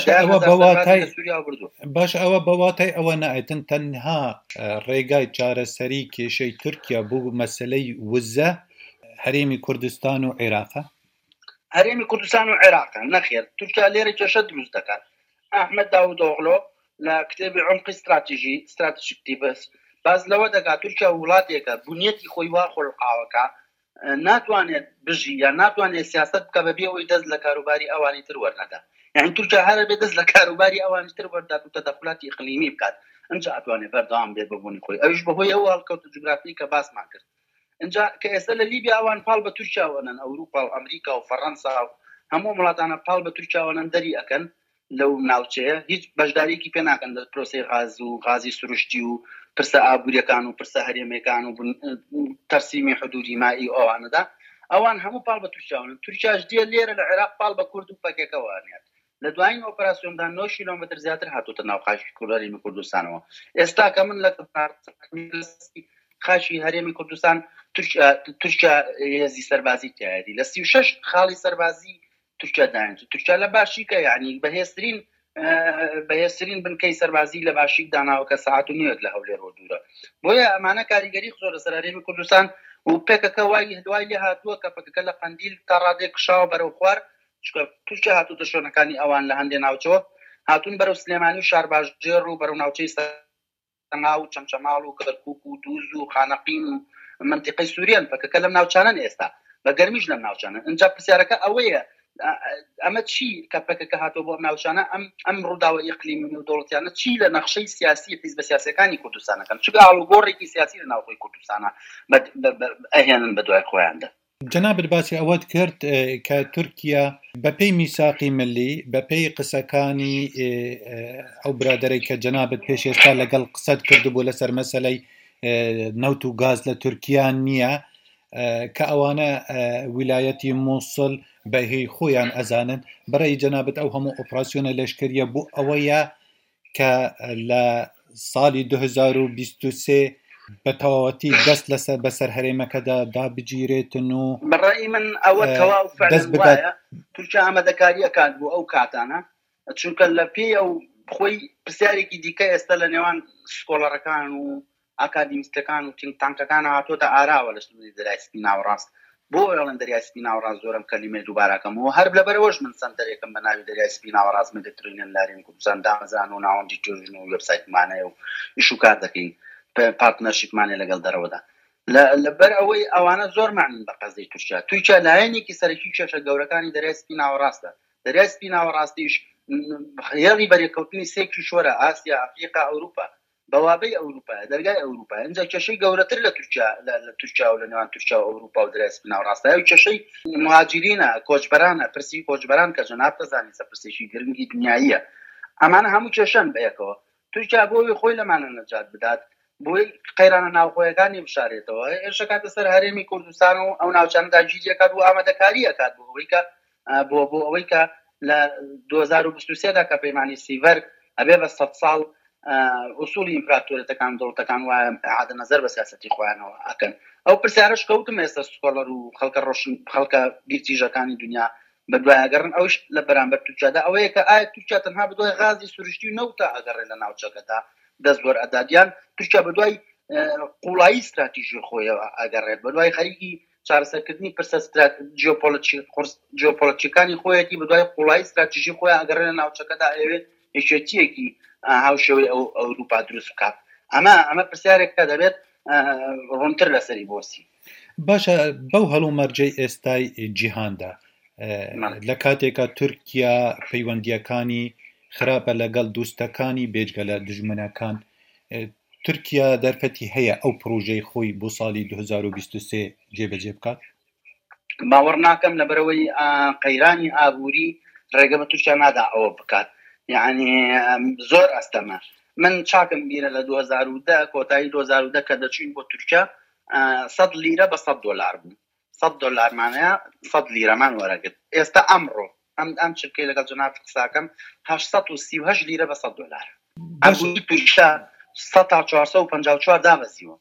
[SPEAKER 1] باش ئەوە بەواتای ئەوە نایەتن تەنها ڕێگای چارەسەری کێشەی تورکیا بوو مەسەلەی وزە هەرێمی کوردستان و عێراقە
[SPEAKER 2] هەرێمی کوردستان و عێراقە نەخێر تورکیا لێرە کێشە دروست دەکات ئەحمەد داودۆغڵۆ لە کتێبی عمقی استراتیژی استراتیژیک تیبس باز لەوە دەکات تورکیا وڵاتێکە بنیەتی خۆی وا خۆڵقاوەکە ناتوانێت بژی یا ناتوانێت سیاست بکە بەبێ ئەوەی دەست لە کاروباری ئەوانی تر وەرنەدا یعنی تورکیا هەر بێ دەست لە کاروباری ئەوانی تر وەردات و تەدەخلاتی ئیقلیمی بکات ئەنجا ئەتوانێت بەردەوام بێت بەبوونی خۆی ئەویش بەهۆی ئەو هەڵکەوتە جوگرافی کە باسمان کرد اینجا کە ئێستا لە لیبیا ئەوان پاڵ بە تورکیا وەنن ئەوروپا و ئەمریکا و فەڕەنسا و هەموو وڵاتانە پاڵ بە تورکیا وەنن دەری ئەکەن لەو ناوچەیە هیچ بەشداریکی پێ ناکەن لە پرۆسەی غاز و غازی سروشتی و پرسە ئابووریەکان و پرسە هەرێمەکان و تەرسیمی حدودی مایی ئەوانەدا ئەوان هەموو پاڵ بە تورکیا وەنن تورکیاش دێ لێرە لە عێراق پاڵ بە کورد و پەکێکەوانێت لە دوایین ئۆپەراسیۆندا نۆ کیلۆمەتر زیاتر هاتوتە ناو خاکی کوردەرێمی کوردستانەوە ئێستا کە من لە خاچی هەرێمی کوردستان تورکیا هێزی سەربازی تایەتی لە سی و شەش خاڵی سەربازی تورکیا داین تورکیا لە باشیکە یعنی بەهێزترین بەهێزترین بنکەی سەربازی لە باشیک داناوە کە سەعات و نیوەک لە هەولێر ڕۆ دوورە بۆیە ئەمانە کاریگەری زۆر لەسەر هەرێمی کوردستان و پێکەکە وای دوای لێ هاتووە کە پێکەکە لە قەندیل تا ڕادێک کشاوە بەرەو خوار چونکە تورکیا هاتووتە شوێنەکانی ئەوان لە هەندێک ناوچەوە هاتوون بەرەو سلێمانی و شارباژێر و بەرەو ناوچەی سەناو و چەمچەماڵ و کەرکوک و دووز و خانەقین و منتیقەی سووریان پێکەکە لەم ناوچانن ئێستا بە گەرمیش لەم ناوچانن اینجا پرسیارەکە ئەوەیە ئەمە چی کە پێکەکە هاتووە بۆ ئەم ناوچانە ئەم ئەم ڕووداوە ئیقلیمی و دەوڵەتیانە چی لە نەخشەی سیاسی حیزبە سیاسیەکانی کوردستانەکەن چونکە ئاڵوگۆڕێکی سیاسی لە ناوخۆی کوردستانە ئەهێنن بە دوای خۆیاندا.
[SPEAKER 1] جەنابەت باسی ئەوەت کرد کە تورکیا بەپێی میساقی ملی بەپێی قسەکانی ئەو برادەرەی کە جەنابەت پێش ئێستا لەگەڵ قسەت کردبوو لەسەر مەسەلەی نەوت و گاز لە تورکیا نییە کە ئەوانە ویلایەتی مووسڵ بەهێی خۆیان ئەزانن بەڕێی جەنابەت ئەو هەموو ئۆپراسیۆنە لەشکریە بوو ئەوەیە کە لە ساڵی دوو هەزار و بیست و سێ بە تەواوەتی دەست لەسەر بەسەر هەرێمەکەدا دابگیرێتن و
[SPEAKER 2] بەڕێی من ئەوە تەواو فعلەن وایە تورکیا ئامادەکاریەکات بۆ ئەو کاتانە چونکە لە پێی ئەو خۆی پرسیارێکی دیکە ئێستا لە نێوان سکۆڵەرەکان و ئاکادیمیستەکان و تینگتانکەکان هاتوۆتە ئاراوە لە سنووری دەریای سپی ناوەڕاست. بۆ ئێڵەن دەریای سپی ناوەڕاست زۆرم کەلیمە دووبارەکەمەوە هەر لەبەرەوەش من سنتەرێکم بە ناوی دەریای سپی ناوەڕاست مدیترێنین لارین کوردستان دامەزان و ناوەندی توێژن و وێبسایتمانەیە و ئیش و کار دەکەین پارتنەرشیپمانێ لەگەڵ دەرەوەدا. لەبەر ئەوەی ئەوانە زۆر معنن بە قەزەی تورکیا. تورکیا لایەنێکی سەرەکی کێشە گەورەکانی دەریای سپی ناوەڕاستە. دەریای سپی ناوەڕاستیش هێڵی بەرێکەوتنی سێکی شۆرە ئاسیا، ئەفریقا، ئەوروپا بەوابەی ئەوروپا دەرگای ئەوروپا. اینجا کێشەی گەورەتر لە تورکیا لە تورکیا و لە نێوان تورکیا و ئەوروپا و دەریای سپی ناوەڕاستە و کێشەی مهاجرینە، کۆچبەرانە، پرسی کۆچبەران کە جەناب دەزانی سە پرسێکی گرنگی دنیاییە. ئەمانە هەموو کێشەن بەیەکەوە. تورکیا بۆی خۆی لەمانە نەجات بدات، بۆی قەیرانە ناوخۆیەکانی بشارێتەوە، ئێشە کاتە سەر هەرێمی کوردستان و ئەو ناوچانەدا گیریەکات و ئامادەکاری ئەکات بۆ ئەوەی کە بۆ بۆ ئەوەی کە لە دوو هەزار و بیست و سێ دا کە پەیمانی سیڤەر ئەبێ بە سەد ساڵ ئوسولی ئیمپراتۆریەتەکان دەوڵەتەکان وایە ئیعادە نەزەر بە سیاسەتی خۆیانەوە ئەکەن. ئەو پرسیارەش کەوتم ئێستا سکۆڵەر و خەڵکە ڕۆشن خەڵکە بیرتیژەکانی دنیا بە دوای ئەگەڕن ئەوش لە بەرامبەر تورکیادا ئەوەیە کە ئایا تورکیا تەنها بەدوای غازی سروشتی و نەوتە ئەگەڕێ لە ناوچەکەدا دەست بۆر ئەدادیان تورکیا بەدوای قوڵایی استراتیژی خۆیەوە ئەگەڕێت، بەدوای خەریکی چارەسەرکردنی پرسە جیۆپۆلیتیکانی خۆیەتی بەدوای قوڵایی استراتیژی خۆیان ئەگەڕێ لە ناوچەکەدا ئەوێت یەکێتیەکی هاوشێوەی ئەو ئەوروپا دروست بکات. ئەمە ئەمە پرسیارێک کە دەبێت ڕوونتر لەسەری بۆسی.
[SPEAKER 1] باشە بەو هەڵوو مەرجەی ئێستای جیهاندا لە کاتێکە تورکیا پەیوەندیەکانی خراپە لەگەڵ دووستەکانی بێجگە لە دژمنەکان، تورکیا دەرفەتی هەیە ئەو پرۆژەی خۆی بۆ ساڵی دوو هەزار و بیست و سێ جێبەجێ بکات؟
[SPEAKER 2] باوەڕ ناکەم لەبەرەوەی قەیرانی ئابووری ڕێگە بە تورکیا نادا ئەوە بکات. یعنی زۆر ئەستەمە من چاکم بیرە لە دوو هەزار و دە کۆتایی دوو هەزار و دە کە دەچین بۆ تورکیا سەد لیرە بە سەد دۆلار بوو. سەد دۆلار مانەیە سەد لیرەمان وەرەگرت. ئێستا ئەمڕۆ ئەم ئەم چرکەی لەگەڵ جەناب قساکەم هەشت و سی و هەشت لیرە بە سەد دۆلار. ئەبووری تورکیا سەد تا چوارسە و پەنجا و چوار دابەزیوە.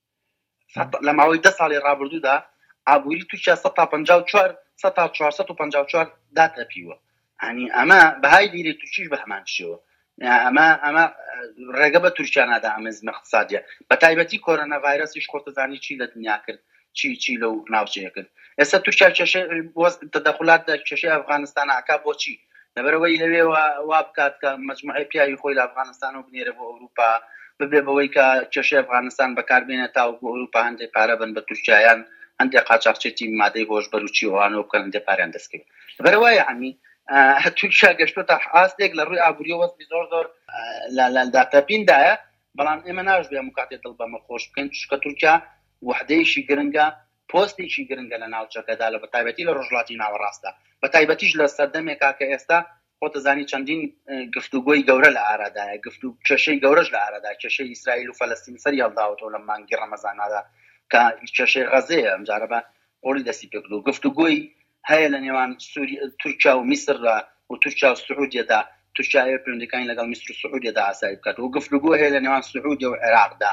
[SPEAKER 2] لە ماوەی دە ساڵی ڕابردوودا ئابووری تورکیا سەد تا پەنجا و چوار سەد تا چوارسە و پەنجا و چوار داتەپیوە. ینی ئەمە بەهای لیری تورکیش بە هەمان شێوە. ئەمە ئەمە ڕێگە بە تورکیا نادا ئەمەزمە اقتصادیە. بە تایبەتی کۆرۆنا ڤایرەسیش خۆتەزانی چی لە دنیا کرد، چی چی لەو ناوچەیە کرد. ئێستا تورکیا کێشەی تەدەخولات کێشەی ئەفغانستان ئاکا بۆچی؟ لەبەرەوەی لەوێ وا بکات کە مەجموعەی پیاوی خۆی لە ئەفغانستانەوە بنێرە بۆ ئەوروپا، ببێ بەوەی کە کێشەی ئەفغانستان بەکاربێنێ تا بۆ ئەوروپا هەندێک پارە بن بە تورکیایان، هەندێک قاچاقچێتی مادەی هۆشبەر و چیوانەوە بکەن هەندێک پاریان دەستکەوێت. لەبەرەوەی هەمی تورکیا گەشتوتە ئاستێک لە ڕووی ئابووری وەستی زۆر زۆر لە داتەپیندایە، بەڵام ئێمە ناژبێ هەموو کاتێک دڵ بەمە خۆش بکەین چونکە تورکیا وحدەیەکی گرنگە، پۆستێکی گرنگە لە ناوچەکەدا لە بەتایبەتی لە ڕۆژهەڵاتی ناوەڕاستە، بەتایبەتیش لە سەردەمێکا کە ئێستا خۆتەزانی چەندین گفتوگۆی گەورە لە ئارادایە، گفتو کێشەی گەورەش لە ئارادای کێشەی ئیسرائیل و فەلەستین سەری هەڵداوەتەوە لە مانگی ڕەمەزانادا کە کێشەی غەزەیە ئەمجارە بە قۆڵی دەستی پێکردو. گفتوگۆی هەیە لە نێوان تورکیا و میسردا و تورکیا و سعودیەدا، تورکیا پەیوەندیەکانی لەگەڵ میسر و سعودیەدا ئاسایی بکات و گفتوگۆ هەیە لە نێوان سعودیە و عێراقدا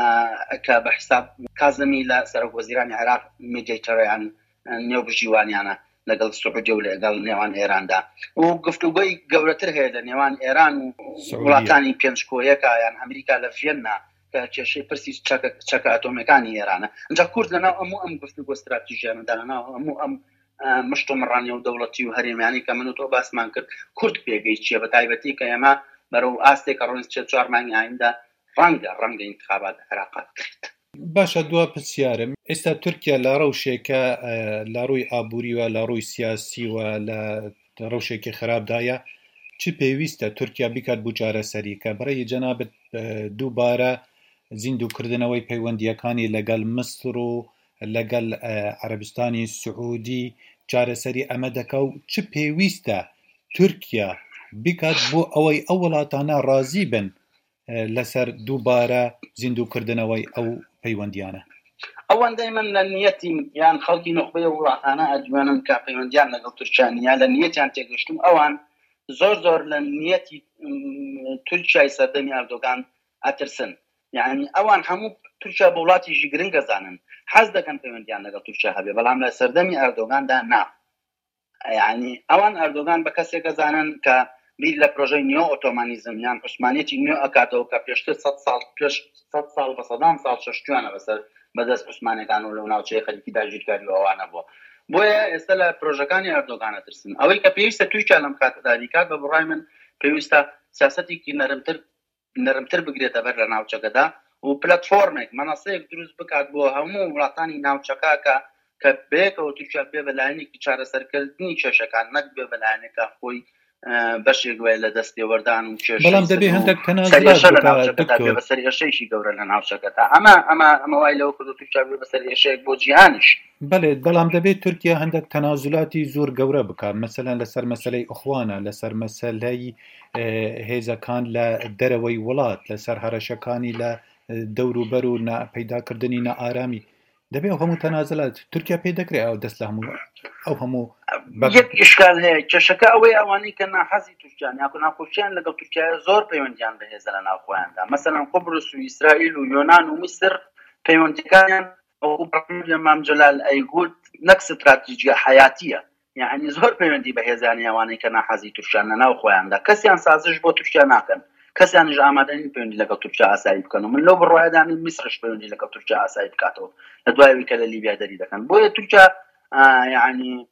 [SPEAKER 2] کە بە حساب کازمی لە سەرۆک وەزیرانی عێراق میدیتەرێن نێوبژیوانیانە لەگەڵ سعودیە و لەگەڵ نێوان ئێراندا و گفتوگۆی گەورەتر هەیە لە نێوان ئێران و وڵاتانی پێنجکۆیەکە یان ئەمریکا لە ڤێننا کە کێشەی پرسی چەکە ئەتۆمیەکانی ئێرانە. ئەنجا کورد لەناو هەموو ئەم گفتوگۆ استراتیژیانەدا لەناو هەموو ئەم مشت و مڕانی و دەوڵەتی و هەرێمیانی کە من و تۆ باسمان کرد کورد پێگەی چییە، بە تایبەتی کە ئێمە بەرەو ئاستێکە ڕۆژ چوار مانگی ئایندا ڕەنگە ڕەنگە انتخابات عێراق بکرێت.
[SPEAKER 1] باشە دوا پرسیارم ئێستا تورکیا لە ڕەوشێکە لە ڕووی ئابووری و لە ڕووی سیاسی و لە ڕەوشێکی خراپدایە چ پێویستە تورکیا بیکات بوو چارەسەری کە بەڕێی جەنابەت دووبارە زیندووکردنەوەی پەیوەندیەکانی لەگەڵ مسر و لەگەڵ عەرەبستانی سعودی چارەسەری ئەمە دەکا و چ پێویستە تورکیا بیکات بۆ ئەوەی ئەو وڵاتانە ڕازی بن لەسەر دووبارە زیندووکردنەوەی ئەو پەیوەندیانە؟
[SPEAKER 2] ئەوەندەی من لە نیەتی یان خەڵکی نخبەی وڵاتانە ئەدوێنم کە پەیوەندیان لەگەڵ تورکیانە لە نیەتیان تێگەشتم ئەوان زۆر زۆر لە نیەتی تورکیای سەردەمی ئەردۆغان ئەترسن. یعنی ئەوان هەموو تورکیا بە وڵاتیشی گرنگە زانن حەز دەکەن پەیوەندیان لەگەڵ تورکیا هەبێ، بەڵام لە سەردەمی ئەردۆغاندا نا. یعنی ئەوان ئەردۆغان بە کەسێکە زانن کە بیر لە پرۆژەی نیۆ ئۆتۆمانیزم یان عوسمانیەتی نوێ ئەکاتەوە کە پێشتر سەد ساڵ پێش سەد ساڵ بە سەدان ساڵ شەشتوانە بەسەر بەدەست عوسمانەکان و لەو ناوچەیە خەریکی داگیرکاری و ئەوانە بووە. بۆیە ئێستا لە پرۆژەکانی ئەردۆغانە ترسن. ئەوەی کە پێویستە تورکیا لەم کاتەدا بیکات بە بڕای من پێویستە سیاسەتێکی نەرمتر نەرمتر بگرێتە بەر لە ناوچەکەدا و پلەتفۆرمێک مەنەسەیەک دروست بکات بۆ هەموو وڵاتانی ناوچەکە کە کە بێکەوە تورکیا بێ بەلایەنێکی چارەسەرکردنی کێشەکان نەک بێ بەلایەنێکە خۆی بەشێک وێ لە دەستێوەردان و کێشە
[SPEAKER 1] بەڵام دەبێ هەندێک تەنازڵات
[SPEAKER 2] بەسەر هێشەیەکی گەورە لە ناوچەکەدا ئەمە ئەمە ئەمە وای لەوە کردو تورکیا بێ بەسەر هێشەیەک بۆ جیهانیش.
[SPEAKER 1] بەڵێ بەڵام دەبێت تورکیا هەندێک تەنازڵاتی زۆر گەورە بکات مەسەلەن لەسەر مەسەلەی ئوخوانە لەسەر مەسەلەی هێزەکان لە دەرەوەی وڵات لەسەر هەرەشەکانی لە دەوروبەر و پەیداکردنی نەئارامی دەبێت هەموو تەنازڵات تورکیا پێ دەکرێت ئەو دەست لە هەموو ئەو هەموو
[SPEAKER 2] یەک ئیشکال هەیە کێشەکە ئەوەی ئەوانەی کە ناحەزی تورکیان یاکو ناخۆشیان لەگەڵ تورکیا زۆر پەیوەندیان بەهێزە لە ناوخۆیاندا مەسەلەن قوبرس و ئیسرائیل و یۆنان و میسر پەیوەندیەکانیان ئەو مام جەلال ئەیگوت نەک ستراتیژیە حیاتیە یعنی زۆر پەیوەندی بەهێزانی ئەوانەی کە ناحەزی تورکیان لە ناوخۆیاندا کەسیان سازش بۆ تورکیا ناکەن کەسیانیش ئامادەنین پەیوەندی لەگەڵ تورکیا ئاسایی بکەن و من لەو بڕوایدانی میسرش پەیوەندی لەگەڵ تورکیا ئاسایی بکاتەوە لە دوایەوەی کە لە لیبیا دەری دەکەن بۆیە تورکیا یعنی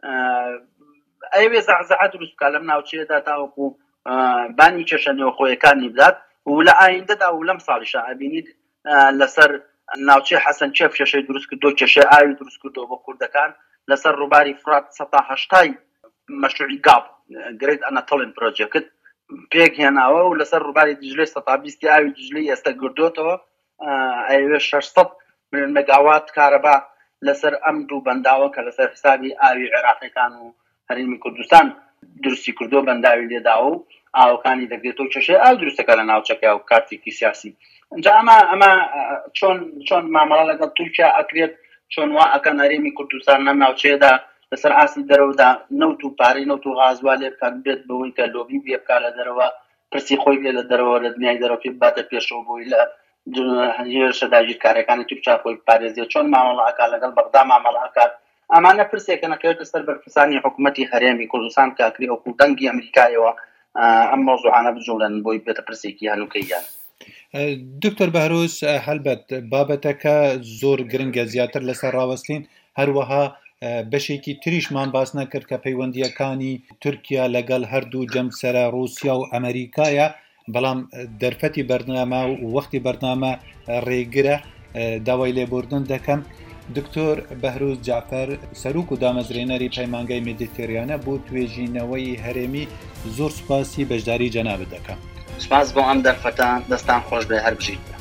[SPEAKER 2] ئەوێ زەعزەعە دروست بکات لەم ناوچەیەدا تاوەکو بانی کێشە نێوخۆیەکانی بدات و لە ئایندەدا و لەم ساڵیشە ئەبینید لەسەر ناوچەی حەسەن چێف کێشەی دروست کردو کێشەی ئاوی دروست کردەوە بۆ کوردەکان لەسەر ڕووباری فرات سەد تا هەشتای مەشروعی گاپ گرێت ئەناتۆڵین پرۆجێکت پێک هێناوە و لەسەر ڕووباری دیجلەی سەد تا بیستی ئاوی دیجلەی ئێستا گردوتەوە ئەوێ شەشسەد ملیۆن مێگاوات کارەبا لەسەر ئەم دوو بەنداوە کە لەسەر حسابی ئاوی عێراقیەکان و هەرێمی کوردستان درستی کردو بەنداوی لێداوە و ئاوەکانی دەگرێتەوە کێشەی ئاو دروستەکە لە ناوچەکە و کارتێکی سیاسی اینجا ئەمە ئەمە چۆن چۆن مامەڵە لەگەڵ تورکیا ئەکرێت چۆن وا ئەکەن هەرێمی کوردستان لەم ناوچەیەدا لەسەر ئاسی دەرەوەدا نەوت و پارەی نەوت و غازوا لێ بکات بێت بەوەی کە لۆبی بێ بکات لە دەرەوە پرسی خۆی بێ لە دەرەوە لە دنیای دەرەوە پێ باتە پێشەوە بۆی لە هێرشە داگیرکاریەکانی تورکیا خۆی پارێزیێت چۆن مامەڵە ئەکات لەگەڵ بەغدا مامەڵە ئەکات ئەمانە پرسێکە نەکەوێتە سەر بەرپرسانی حکوومەتی هەرێمی کوردستان کە ئەکری وەکو دەنگی ئەمریکایەوە ئەم مۆزوعانە بجوڵێن بۆی بێتە پرسێکی هەنووکەییان.
[SPEAKER 1] دکتۆر بەهرۆز هەلبەت بابەتەکە زۆر گرنگە زیاتر لەسەر ڕاوەستین هەروەها بەشێکی تریشمان باس نەکرد کە پەیوەندیەکانی تورکیا لەگەڵ هەردوو جەمسەرە رووسیا و ئەمریکایە بەڵام دەرفەتی بەرنامە و وەختی بەرنامە ڕێگرە داوای لێبوردن دەکەم. دکتۆر بەهرۆز جعفەر سەرۆک و دامەزرێنەری پەیمانگای مێدیتێرانە بۆ توێژینەوەی هەرێمی زۆر سوپاسی بەشداری جەنابەت دەکەم.
[SPEAKER 2] سپاس بۆ ئەم دەرفەتە دەستان خۆش بێ هەر بژیت.